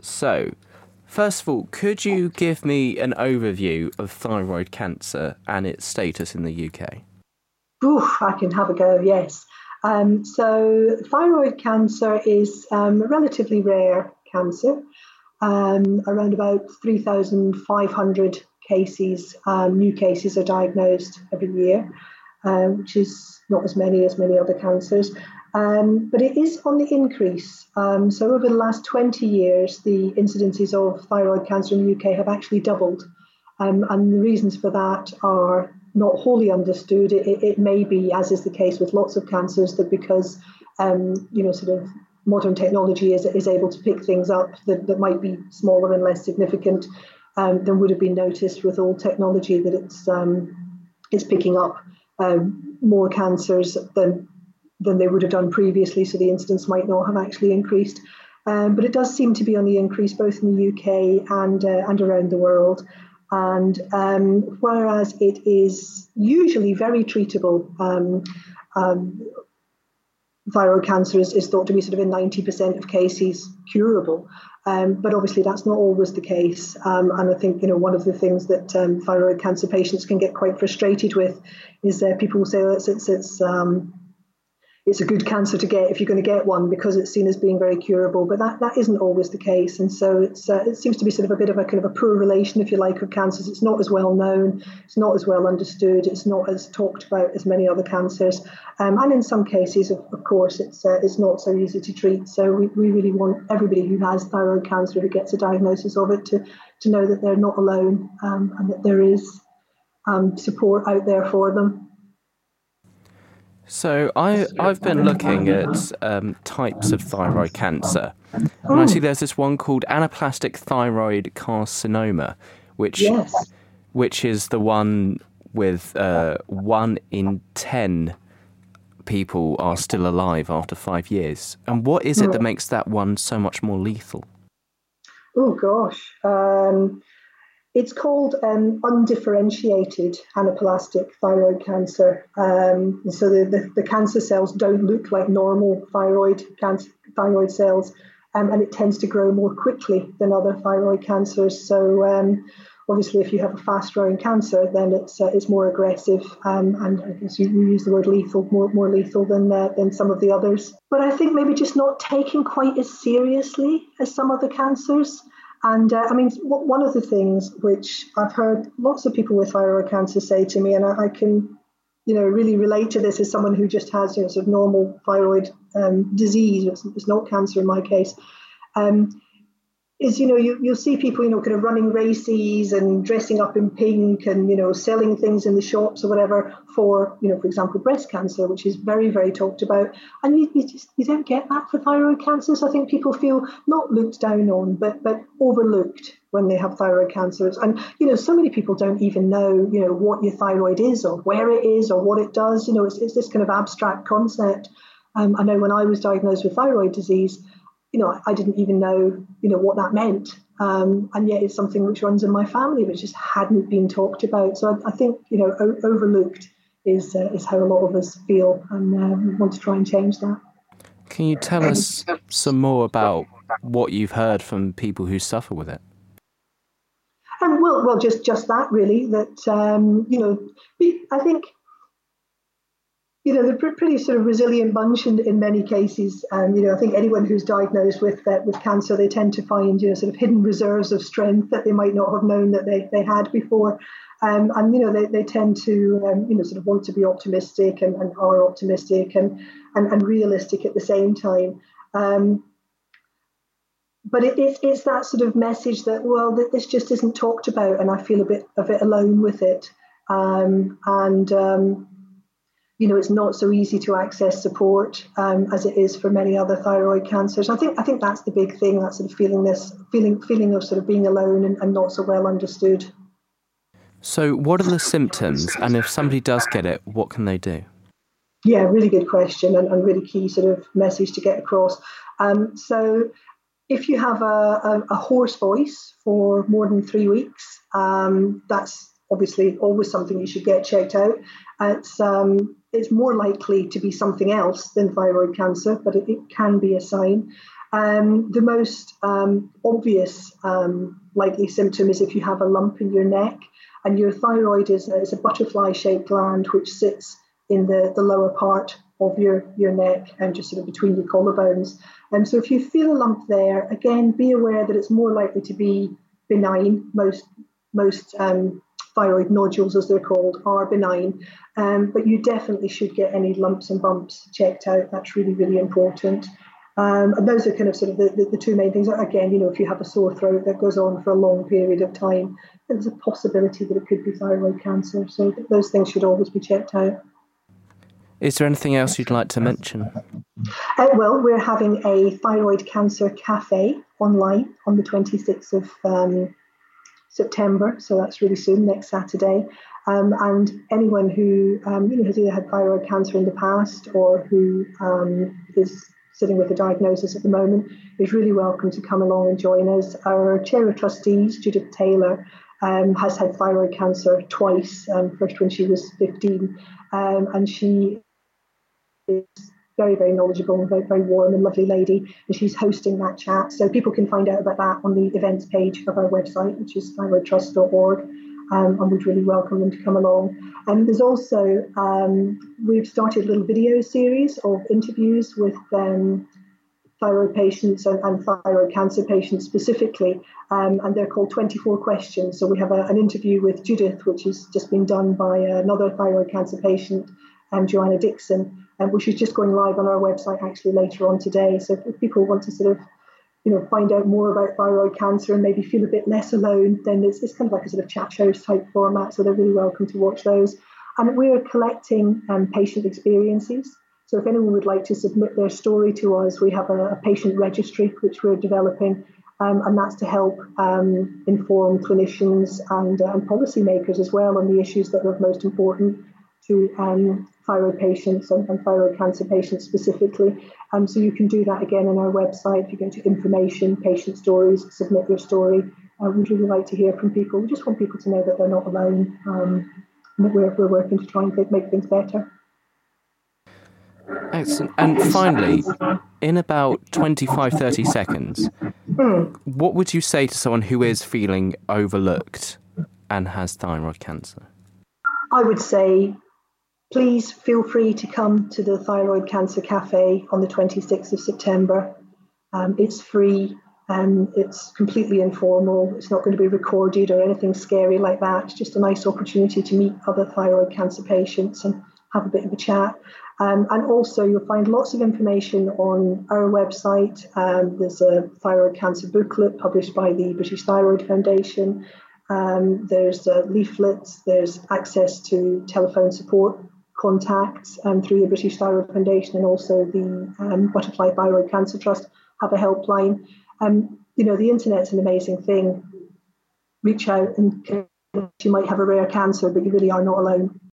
So, first of all, could you give me an overview of thyroid cancer and its status in the UK? Oof, I can have a go, yes. So thyroid cancer is a relatively rare cancer. Around about 3,500 cases, new cases are diagnosed every year, which is not as many other cancers. But it is on the increase. So over the last 20 years, the incidences of thyroid cancer in the UK have actually doubled. And the reasons for that are not wholly understood. It may be, as is the case with lots of cancers, that because sort of modern technology is able to pick things up that might be smaller and less significant than would have been noticed with old technology, that it's picking up more cancers than they would have done previously. So the incidence might not have actually increased. But it does seem to be on the increase both in the UK and around the world. And whereas it is usually very treatable, thyroid cancer is thought to be sort of in 90% of cases curable. But obviously that's not always the case. And I think, one of the things that thyroid cancer patients can get quite frustrated with is people will say it's a good cancer to get if you're going to get one because it's seen as being very curable, but that isn't always the case. And so it seems to be sort of a bit of a kind of a poor relation, if you like, of cancers. It's not as well known, it's not as well understood, it's not as talked about as many other cancers. And in some cases, of course, it's not so easy to treat. So we really want everybody who has thyroid cancer, who gets a diagnosis of it, to know that they're not alone and that there is support out there for them. So I've been looking at types of thyroid cancer, and I see there's this one called anaplastic thyroid carcinoma, which is the one with 1 in 10 people are still alive after 5 years. And what is it that makes that one so much more lethal? Oh gosh. It's called undifferentiated anaplastic thyroid cancer. So the cancer cells don't look like normal thyroid cells, and it tends to grow more quickly than other thyroid cancers. So obviously, if you have a fast-growing cancer, then it's more aggressive, and I guess you use the word lethal, more lethal than some of the others. But I think maybe just not taken quite as seriously as some other cancers. And one of the things which I've heard lots of people with thyroid cancer say to me, and I can, really relate to this as someone who just has, sort of normal thyroid disease. It's not cancer in my case. Is, you'll see people, kind of running races and dressing up in pink and, selling things in the shops or whatever for, for example, breast cancer, which is very, very talked about. And you don't get that for thyroid cancer. So I think people feel not looked down on, but overlooked when they have thyroid cancers. And, so many people don't even know, what your thyroid is or where it is or what it does. It's this kind of abstract concept. I know when I was diagnosed with thyroid disease, I didn't even know, what that meant. And yet it's something which runs in my family, which just hadn't been talked about. So I think, overlooked is how a lot of us feel, and we want to try and change that. Can you tell us some more about what you've heard from people who suffer with it? Well, just that really, that, I think, they're a pretty sort of resilient bunch in many cases. I think anyone who's diagnosed with cancer, they tend to find, sort of hidden reserves of strength that they might not have known that they had before. And they tend to, sort of want to be optimistic and are optimistic and realistic at the same time. But it's that sort of message that, well, this just isn't talked about, and I feel a bit alone with it. It's not so easy to access support as it is for many other thyroid cancers. I think that's the big thing, that sort of feeling of sort of being alone and not so well understood. So what are the symptoms? And if somebody does get it, what can they do? Yeah, really good question and really key sort of message to get across. So if you have a hoarse voice for more than 3 weeks, that's obviously always something you should get checked out. It's more likely to be something else than thyroid cancer, but it can be a sign. The most obvious likely symptom is if you have a lump in your neck, and your thyroid is a butterfly-shaped gland which sits in the lower part of your neck and just sort of between your collarbones. And so if you feel a lump there, again, be aware that it's more likely to be benign. Most thyroid nodules, as they're called, are benign, but you definitely should get any lumps and bumps checked out. That's really, really important. And those are kind of sort of the two main things. Again, if you have a sore throat that goes on for a long period of time, there's a possibility that it could be thyroid cancer. So those things should always be checked out. Is there anything else you'd like to mention? Well, we're having a thyroid cancer cafe online on the 26th of September, so that's really soon, next Saturday. And anyone who has either had thyroid cancer in the past or who is sitting with a diagnosis at the moment is really welcome to come along and join us. Our Chair of Trustees, Judith Taylor, has had thyroid cancer twice, first when she was 15, and she is very, very knowledgeable and very, very warm and lovely lady, and she's hosting that chat. So people can find out about that on the events page of our website, which is thyroidtrust.org, and we'd really welcome them to come along. And there's also, we've started a little video series of interviews with thyroid patients and thyroid cancer patients specifically, and they're called 24 Questions. So we have an interview with Judith, which has just been done by another thyroid cancer patient, Joanna Dixon, which is just going live on our website actually later on today. So if people want to sort of find out more about thyroid cancer and maybe feel a bit less alone, then it's kind of like a sort of chat shows type format. So they're really welcome to watch those. And we're collecting patient experiences. So if anyone would like to submit their story to us, we have a patient registry which we're developing, and that's to help inform clinicians and policymakers as well on the issues that are most important to thyroid patients and thyroid cancer patients specifically. So you can do that again on our website. If you go to information, patient stories, submit your story. We'd really like to hear from people. We just want people to know that they're not alone, and that we're working to try and make things better. Excellent. And finally, in about 25, 30 seconds, what would you say to someone who is feeling overlooked and has thyroid cancer? I would say, please feel free to come to the Thyroid Cancer Cafe on the 26th of September. It's free, it's completely informal. It's not going to be recorded or anything scary like that. It's just a nice opportunity to meet other thyroid cancer patients and have a bit of a chat. And also you'll find lots of information on our website. There's a thyroid cancer booklet published by the British Thyroid Foundation. There's leaflets, there's access to telephone support contacts through the British Thyroid Foundation, and also the Butterfly Thyroid Cancer Trust have a helpline. The internet's an amazing thing. Reach out, and you might have a rare cancer, but you really are not alone.